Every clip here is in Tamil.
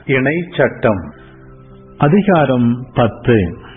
இணை சட்டம். அதிகாரம் 10.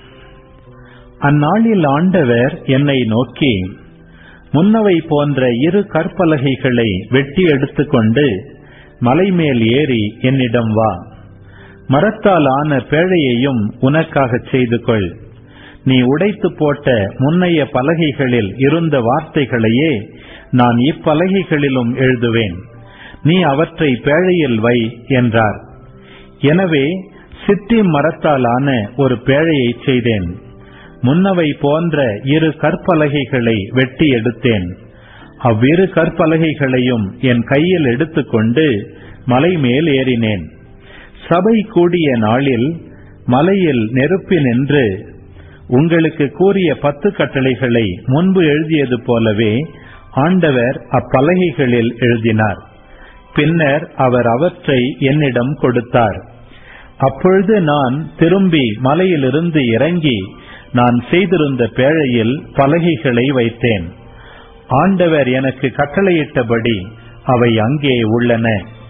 அந்நாளில் ஆண்டவர் என்னை நோக்கி, முன்னவை போன்ற 2 கற்பலகைகளை வெட்டி எடுத்துக்கொண்டு மலைமேல் ஏறி என்னிடம் வா. மரத்தால் ஆன பேழையையும் உனக்காக செய்து கொள். நீ உடைத்து போட்ட முன்னைய பலகைகளில் இருந்த வார்த்தைகளையே நான் இப்பலகைகளிலும் எழுதுவேன். நீ அவற்றை பேழையில் வை என்றார். எனவே சித்திம் மரத்தாலான ஒரு பேழையை செய்தேன். முன்னவை போன்ற 2 கற்பலகைகளை வெட்டி எடுத்தேன். அவ்விரு கற்பலகைகளையும் என் கையில் எடுத்துக்கொண்டு மலை மேல் ஏறினேன். சபை கூடிய நாளில் மலையில் நெருப்பி நின்று உங்களுக்கு கூறிய 10 கட்டளைகளை முன்பு எழுதியது போலவே ஆண்டவர் அப்பலகைகளில் எழுதினார். பின்னர் அவர் அவற்றை என்னிடம் கொடுத்தார். அப்பொழுது நான் திரும்பி மலையிலிருந்து இறங்கி நான் செய்திருந்த பேழையில் பலகைகளை வைத்தேன். ஆண்டவர் எனக்கு கட்டளையிட்டபடி அவை அங்கே உள்ளன.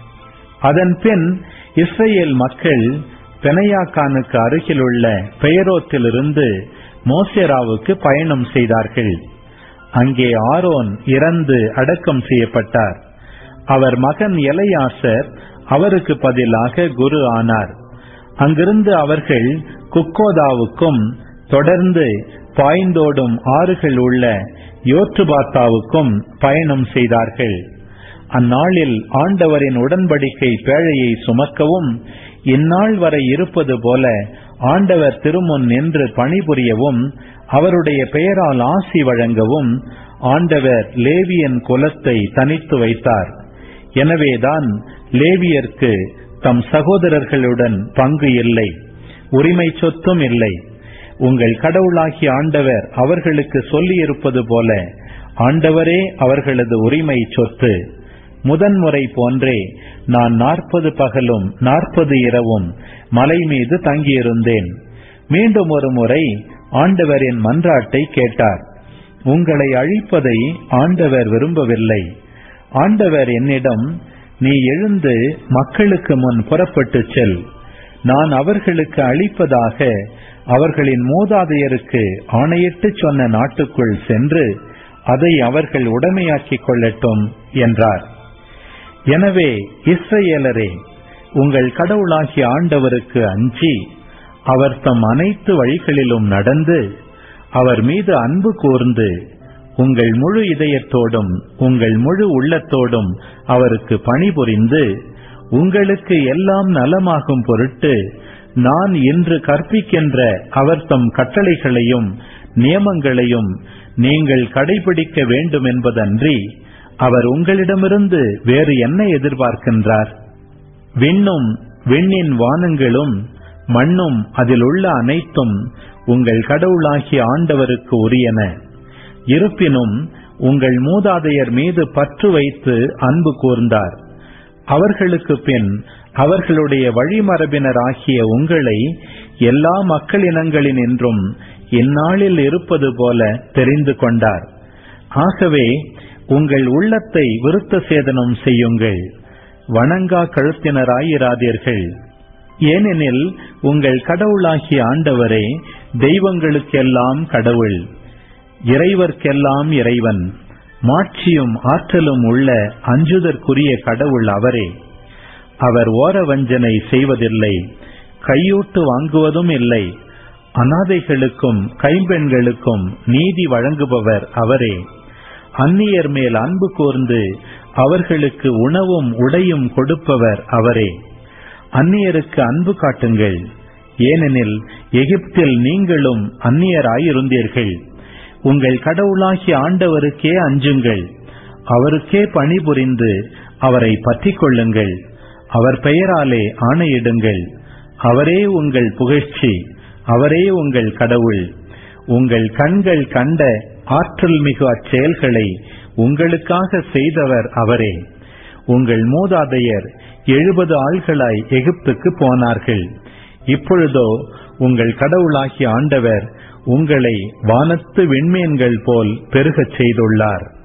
அதன் பின் இஸ்ரேல் மக்கள் பெனையாக்கானுக்கு அருகிலுள்ள பெயரோத்திலிருந்து மோசேராவுக்கு பயணம் செய்தார்கள். அங்கே ஆரோன் இறந்து அடக்கம் செய்யப்பட்டார். அவர் மகன் எலையாசர் அவருக்கு பதிலாக குரு ஆனார். அங்கிருந்து அவர்கள் குக்கோதாவுக்கும் தொடர்ந்து பாய்ந்தோடும் ஆறுகள் உள்ள யோற்றுபாத்தாவுக்கும் பயணம் செய்தார்கள். அந்நாளில் ஆண்டவரின் உடன்படிக்கை பேழையை சுமக்கவும் இந்நாள் வரை இருப்பது போல ஆண்டவர் திருமுன் நின்று பணிபுரியவும் அவருடைய பெயரால் ஆசி வழங்கவும் ஆண்டவர் லேவியன் குலத்தை தனித்து வைத்தார். எனவேதான் லேவியர்க்கு தம் சகோதரர்களுடன் பங்கு இல்லை, உரிமை சொத்தும் இல்லை. உங்கள் கடவுளாகிய ஆண்டவர் அவர்களுக்கு சொல்லியிருப்பது போல ஆண்டவரே அவர்களது உரிமை சொத்து. முதன்முறை போன்றே நான் 40 பகலும் 40 இரவும் மலை மீது தங்கியிருந்தேன். மீண்டும் ஒரு முறை ஆண்டவரின் மன்றாட்டை கேட்டார். உங்களை அழிப்பதை ஆண்டவர் விரும்பவில்லை. ஆண்டவர் என்னிடம், நீ எழுந்து மக்களுக்கு முன் புறப்பட்டு செல். நான் அவர்களுக்கு அளிப்பதாக அவர்களின் மூதாதையருக்கு ஆணையிட்டு சொன்ன நாட்டுக்குள் சென்று அதை அவர்கள் உடைமையாக்கிக் கொள்ளட்டும் என்றார். எனவே இஸ்ரவேலரே, உங்கள் கடவுளாகிய ஆண்டவருக்கு அஞ்சி அவர் தம் அனைத்து வழிகளிலும் நடந்து அவர் மீது அன்பு கூர்ந்து உங்கள் முழு இதயத்தோடும் உங்கள் முழு உள்ளத்தோடும் அவருக்கு பணிபுரிந்து உங்களுக்கு எல்லாம் நலமாகும் பொருட்டு நான் இன்று கற்பிக்கின்ற அவர் தம் கட்டளைகளையும் நியமங்களையும் நீங்கள் கடைபிடிக்க வேண்டும் என்பதன்றி அவர் உங்களிடமிருந்து வேறு என்ன எதிர்பார்க்கின்றார்? விண்ணும் விண்ணின் வானங்களும் மண்ணும் அதில் உள்ள அனைத்தும் உங்கள் கடவுளாகிய ஆண்டவருக்கு உரியன. இருப்பினும் உங்கள் மூதாதையர் மீது பற்று வைத்து அன்பு கூர்ந்தார். அவர்களுக்கு பின் அவர்களுடைய வழிமரபினராகிய உங்களை எல்லா மக்களினங்களினின்றும் இந்நாளில் இருப்பது போல தெரிந்து கொண்டார். ஆகவே உங்கள் உள்ளத்தை விருத்த சேதனம் செய்யுங்கள், வணங்கா கழுத்தினராயிராதீர்கள். ஏனெனில் உங்கள் கடவுளாகிய ஆண்டவரே தெய்வங்களுக்கெல்லாம் கடவுள், இறைவர்க்கெல்லாம் இறைவன், மாட்சியும் ஆற்றலும் உள்ள அஞ்சுதற்குரிய கடவுள் அவரே. அவர் ஓர வஞ்சனை செய்வதில்லை, கையூட்டு வாங்குவதும் இல்லை. அனாதைகளுக்கும் கைம்பெண்களுக்கும் நீதி வழங்குபவர் அவரே. அந்நியர் மேல் அன்பு கூர்ந்து அவர்களுக்கு உணவும் உடையும் கொடுப்பவர் அவரே. அந்நியருக்கு அன்பு காட்டுங்கள், ஏனெனில் எகிப்தில் நீங்களும் அந்நியராயிருந்தீர்கள். உங்கள் கடவுளாகிய ஆண்டவருக்கே அஞ்சுங்கள், அவருக்கே பணிபுரிந்து அவரை பற்றிக் கொள்ளுங்கள். அவர் பெயராலே ஆணையிடுங்கள். அவரே உங்கள் புகழ்ச்சி, அவரே உங்கள் கடவுள். உங்கள் கண்கள் கண்ட ஆற்றல் மிகு அச்செயல்களை உங்களுக்காக செய்தவர் அவரே. உங்கள் மூதாதையர் 70 ஆள்களாய் எகிப்துக்கு போனார்கள். இப்பொழுதோ உங்கள் கடவுளாகிய ஆண்டவர் உங்களை வானத்து விண்மீன்கள் போல் பெருகச் செய்துள்ளார்.